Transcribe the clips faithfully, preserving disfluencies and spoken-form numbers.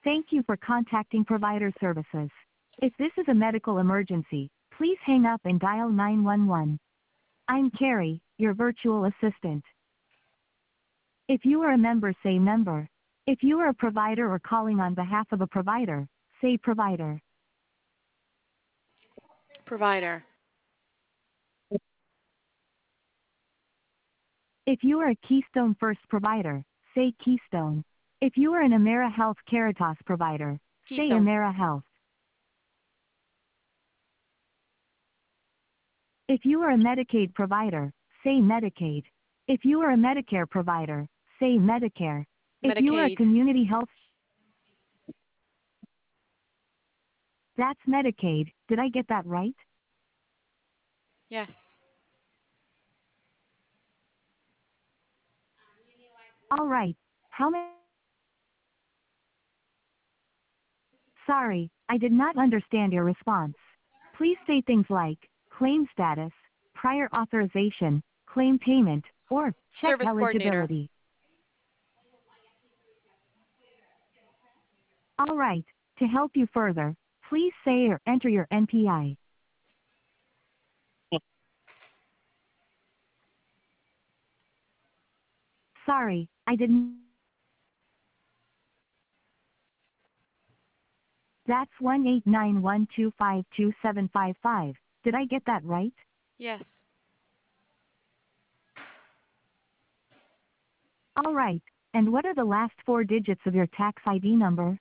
Thank you for contacting Provider Services. If this is a medical emergency, please hang up and dial nine one one. I'm Carrie, your virtual assistant. If you are a member, say member. If you are a provider or calling on behalf of a provider, say provider. Provider. If you are a Keystone First provider, say Keystone. If you are an AmeriHealth Caritas provider, say Keystone. AmeriHealth. If you are a Medicaid provider, say Medicaid. If you are a Medicare provider, say Medicare. If you are a Medicaid. community health, that's Medicaid. Did I get that right? Yes. All right. How many? Sorry, I did not understand your response. Please say things like claim status, prior authorization, claim payment, or check Service coordinator. eligibility. All right. To help you further, please say or enter your N P I. Sorry, I didn't. That's one eight nine one two five two seven five five. Did I get that right? Yes. All right. And what are the last four digits of your tax I D number?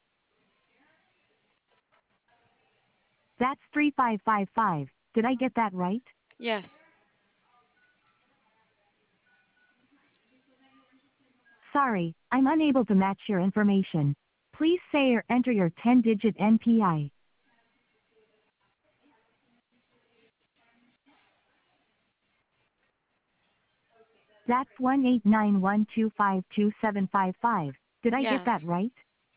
That's three five five five. Did I get that right? Yes. Sorry, I'm unable to match your information. Please say or enter your ten-digit N P I. That's one eight nine one two five two seven five five. Did I get that Yes. right?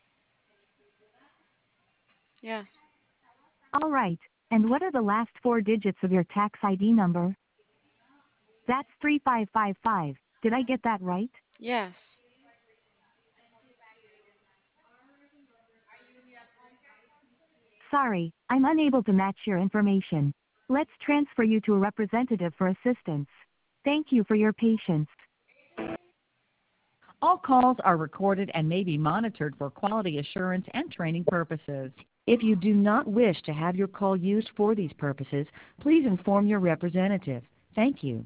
Yes. All right. And what are the last four digits of your tax I D number? That's three five five five. Did I get that right? Yes. Sorry, I'm unable to match your information. Let's transfer you to a representative for assistance. Thank you for your patience. All calls are recorded and may be monitored for quality assurance and training purposes. If you do not wish to have your call used for these purposes, please inform your representative. Thank you.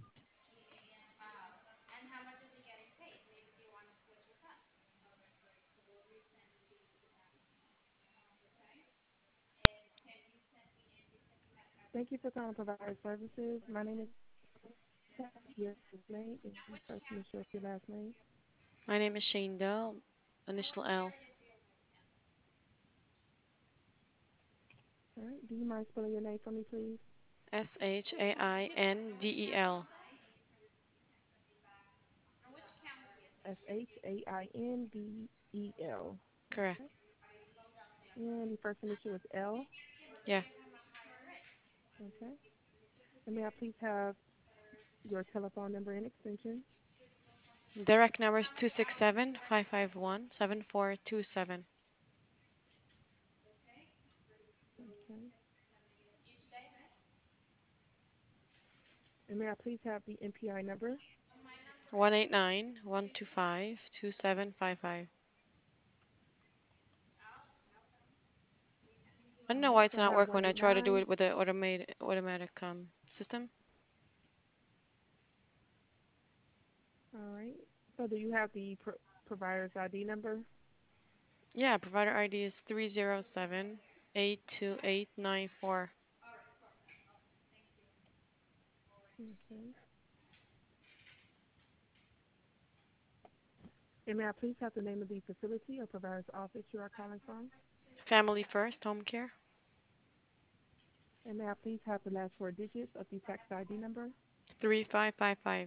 Thank you for calling Provider Services. My name is your name is the first initial of your last name. My name is Shane Dell. Initial L. All right. Do you mind spelling your name for me, please? S H A I N D E L. S H A I N D E L. Correct. Okay. And the first initial is L. Yeah. Okay. And may I please have your telephone number and extension? Direct number is two six seven, five five one, seven four two seven. Okay. And may I please have the N P I number? one eight nine, one two five, two seven five five. I don't All know right. why it's So I not have working when I try to do one eight nine. it with the automated automatic um system. All right. So do you have the pro- provider's I D number? Yeah, provider I D is three zero seven, eight two eight nine four. Okay. And may I please have the name of the facility or provider's office you are calling from? Family First Home Care. And may I please have the last four digits of the tax I D number? three five five five.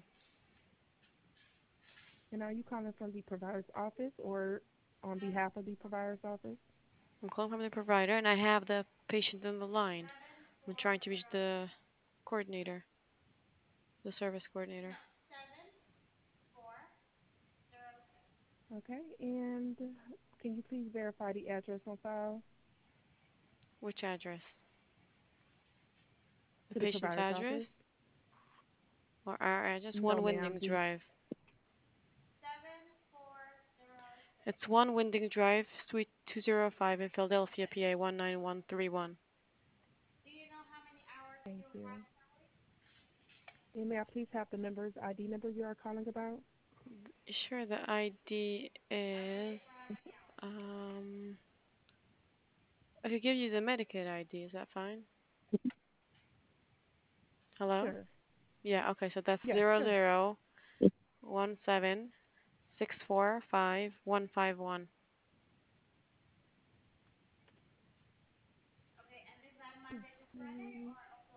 And are you calling from the provider's office or on behalf of the provider's office? I'm calling from the provider and I have the patient on the line. I'm trying to reach the coordinator, the service coordinator. Okay. And can you please verify the address on file Which address? The to the patient's provider's address office? or our address? No, One ma'am. Winding The Drive. It's One Winding Drive, Suite two oh five in Philadelphia, P A one nine one three one. Thank you. And may I please have the member's I D number you are calling about? Sure, the I D is, um, I could give you the Medicaid I D. Is that fine? Hello? Sure. Yeah, okay, so that's Yes, zero sure. zero one seven six four five one five one. Mm,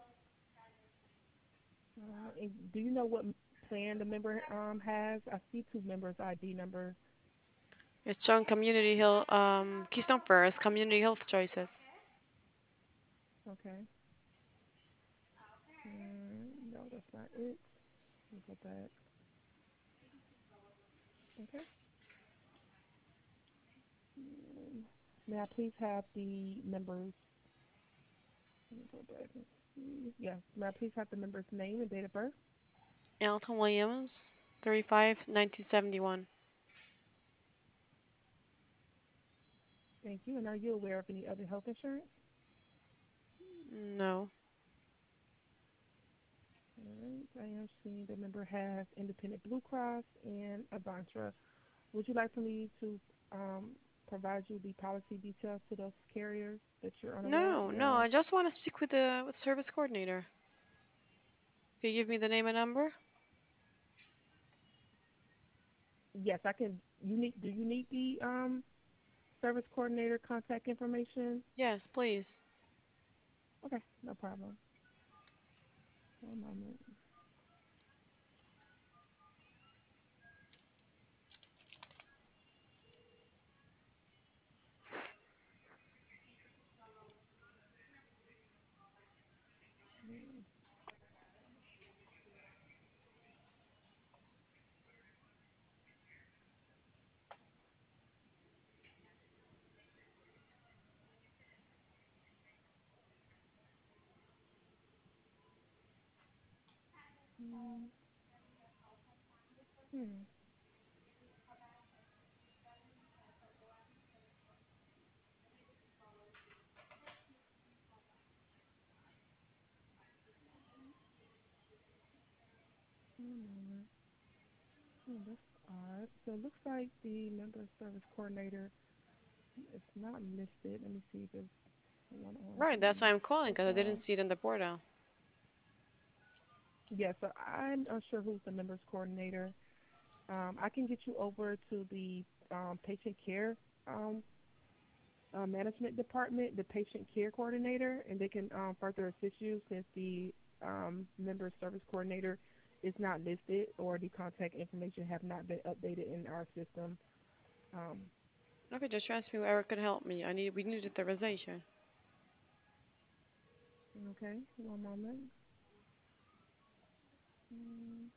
uh, and do you know what plan the member um has? I see two members' I D numbers. It's showing Community Health, um, Keystone First, Community Health Choices. Okay. Mm, no, that's not it. Let me go back. Okay. Mm, may I please have the members? Let me go back and see. Yeah. May I please have the member's name and date of birth? Elton Williams, three five nineteen seventy-one. Thank you. And are you aware of any other health insurance? No. All right. I am seeing the member has Independent Blue Cross and Avantra. Would you like for me to um, provide you the policy details to those carriers that you're unaware No, no, of? I just want to speak with the with service coordinator. Can you give me the name and number? Yes, I can. You need. Do you need the um, service coordinator contact information? Yes, please. Okay, no problem. One moment. Mm, Hmm. One moment. Hmm, that's odd. So it looks like the member service coordinator is not listed. Let me see if there's one on Right, that's why the I'm calling because I didn't profile. see it in the portal. Yeah, so I'm unsure who's the members coordinator. Um, I can get you over to the um, patient care um, uh, management department, the patient care coordinator, and they can um, further assist you since the um, member service coordinator is not listed or the contact information have not been updated in our system. Um, Okay, just transfer me whoever could help me. I need we need authorization. okay, one moment. Mm.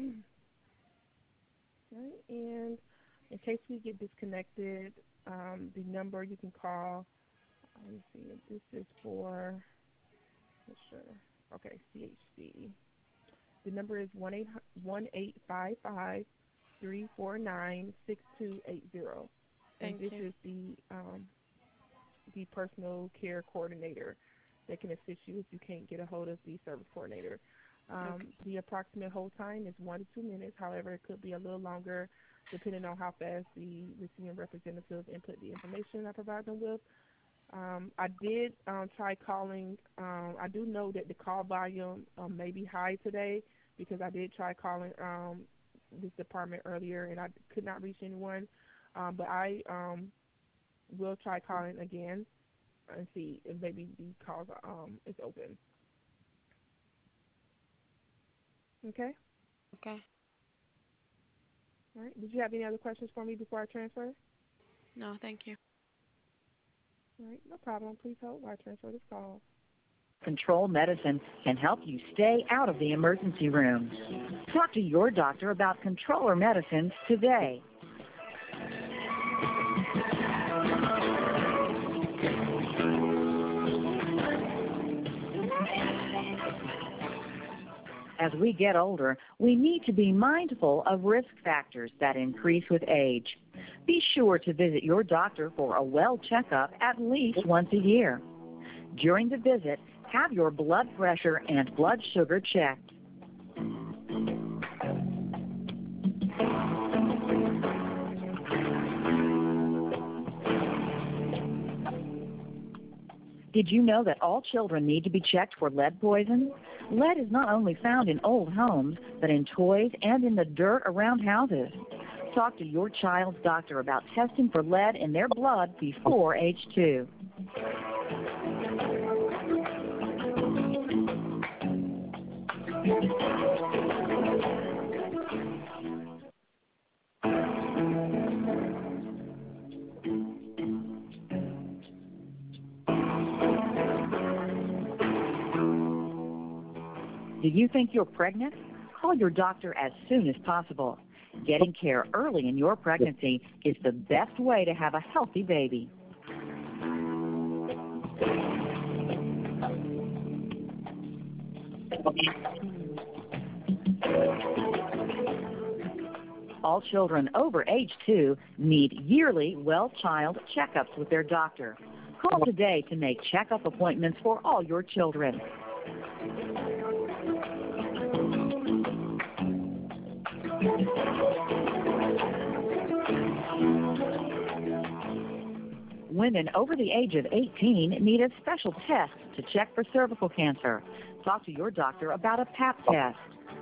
Right, and in case we get disconnected, um, the number you can call. Let me see. This is for. Sure. Okay, C H C. The number is one eight one eight five five three four nine six two eight zero, and Thank this you. is the um, the personal care coordinator that can assist you if you can't get a hold of the service coordinator. Um, Okay. the approximate hold time is one to two minutes. However, it could be a little longer depending on how fast the receiving representative input the information I provide them with. Um, I did um, try calling. Um, I do know that the call volume um, may be high today because I did try calling um, this department earlier and I could not reach anyone. Um, but I um, will try calling again and see if maybe the call um, is open. Okay. Okay. All right. Did you have any other questions for me before I transfer? No, thank you. All right. No problem. Please hold while I transfer this call. Control Medicine can help you stay out of the emergency room. Talk to your doctor about controller medicines today. As we get older, we need to be mindful of risk factors that increase with age. Be sure to visit your doctor for a well checkup at least once a year. During the visit, have your blood pressure and blood sugar checked. Did you know that all children need to be checked for lead poison? Lead is not only found in old homes, but in toys and in the dirt around houses. Talk to your child's doctor about testing for lead in their blood before age two. Do you think you're pregnant? Call your doctor as soon as possible. Getting care early in your pregnancy is the best way to have a healthy baby. All children over age two need yearly well child checkups with their doctor. Call today to make checkup appointments for all your children. Women over the age of eighteen need a special test to check for cervical cancer. Talk to your doctor about a pap test.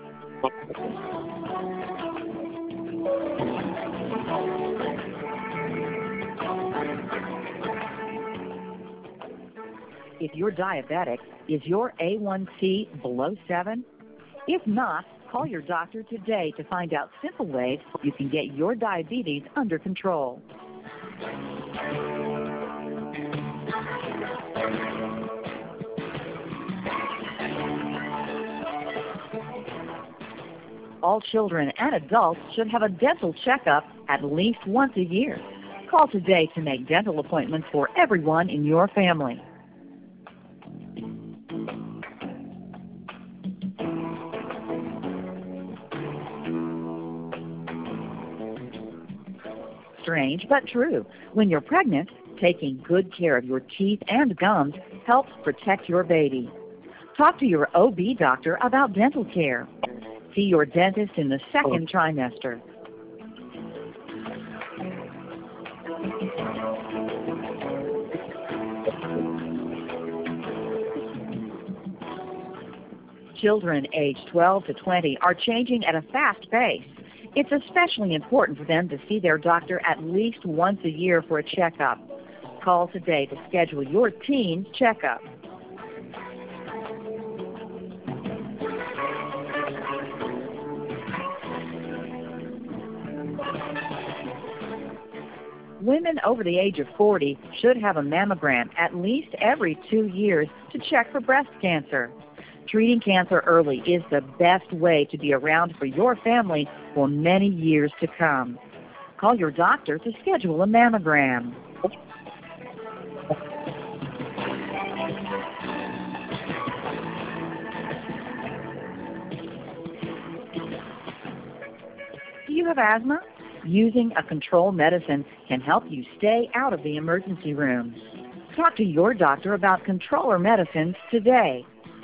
If you're diabetic, is your A one C below seven? If not, call your doctor today to find out simple ways you can get your diabetes under control. All children and adults should have a dental checkup at least once a year. Call today to make dental appointments for everyone in your family. Strange but true. When you're pregnant, taking good care of your teeth and gums helps protect your baby. Talk to your O B doctor about dental care. See your dentist in the second trimester. Children aged twelve to twenty are changing at a fast pace. It's especially important for them to see their doctor at least once a year for a checkup. Call today to schedule your teen's checkup. Women over the age of forty should have a mammogram at least every two years to check for breast cancer. Treating cancer early is the best way to be around for your family for many years to come. Call your doctor to schedule a mammogram. Do you have asthma? Using a control medicine can help you stay out of the emergency room. Talk to your doctor about controller medicines today.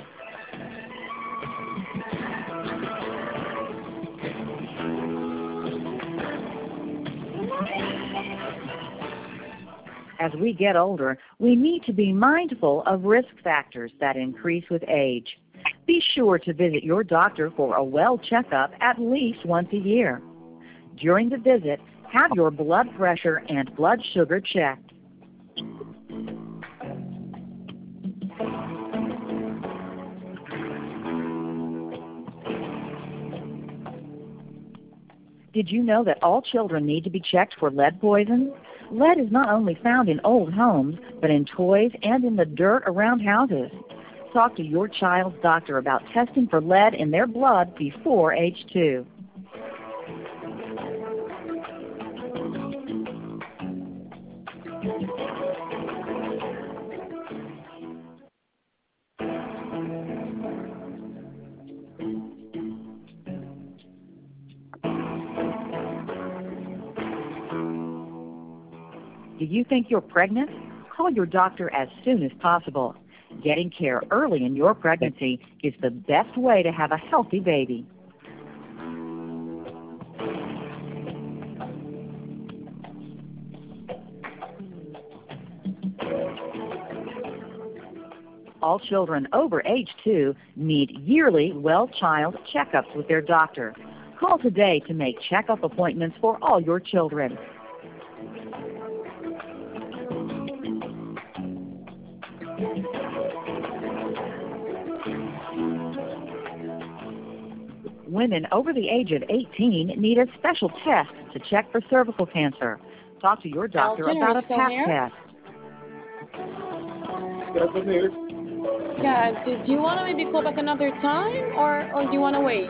As we get older, we need to be mindful of risk factors that increase with age. Be sure to visit your doctor for a well checkup at least once a year. During the visit, have your blood pressure and blood sugar checked. Did you know that all children need to be checked for lead poison? Lead is not only found in old homes, but in toys and in the dirt around houses. Talk to your child's doctor about testing for lead in their blood before age two. Do you think you're pregnant? Call your doctor as soon as possible. Getting care early in your pregnancy is the best way to have a healthy baby. All children over age two need yearly well-child checkups with their doctor. Call today to make checkup appointments for all your children. Women over the age of eighteen need a special test to check for cervical cancer. Talk to your doctor Elton, about are a you still pap here? test. Yes, I'm here. Yeah, do, do you want to maybe call back another time, or, or do you want to wait?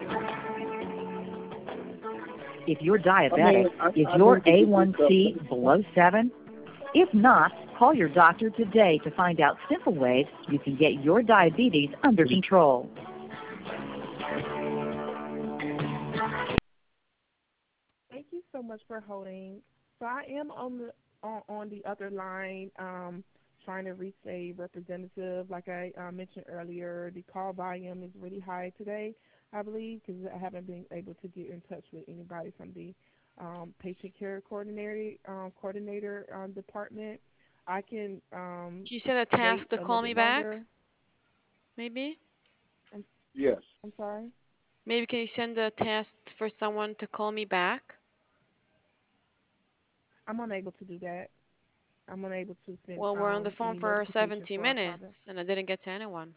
If you're I diabetic, mean, I, is I your need to get A this one C stuff. below seven? If not, call your doctor today to find out simple ways you can get your diabetes under control. Thank you so much for holding. So I am on the on, on the other line, um, trying to reach a representative. Like I uh, mentioned earlier, the call volume is really high today, I believe, because I haven't been able to get in touch with anybody from the um, patient care coordinator um, coordinator um, department. I can um, You said a task wait to a little call me bit back, longer. maybe? I'm, Yes. I'm sorry. Maybe can you send a task for someone to call me back? I'm unable to do that. I'm unable to send Well, we're on the um, phone any for notifications seventy for our minutes, product. and I didn't get to anyone.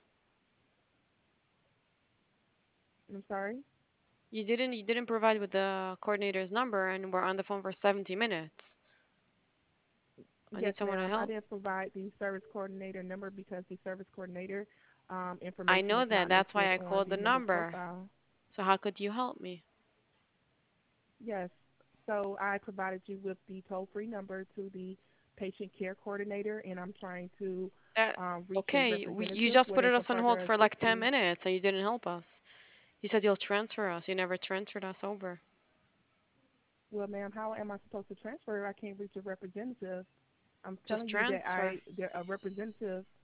I'm sorry. You didn't you didn't provide with the coordinator's number, and we're on the phone for seventy minutes. I Yes, need someone to ma'am. I help. didn't provide the service coordinator number because the service coordinator um, I information know is that. not That's listed why I on called the the member number. profile. So how could you help me? Yes. So I provided you with the toll-free number to the patient care coordinator, and I'm trying to That um, reach a okay? We, you representative just where put they us can on hold further for assist like ten you. minutes, and you didn't help us. You said you'll transfer us. You never transferred us over. Well, ma'am, how am I supposed to transfer? I can't reach a representative. I'm Just telling you that transfer. I, there, a representative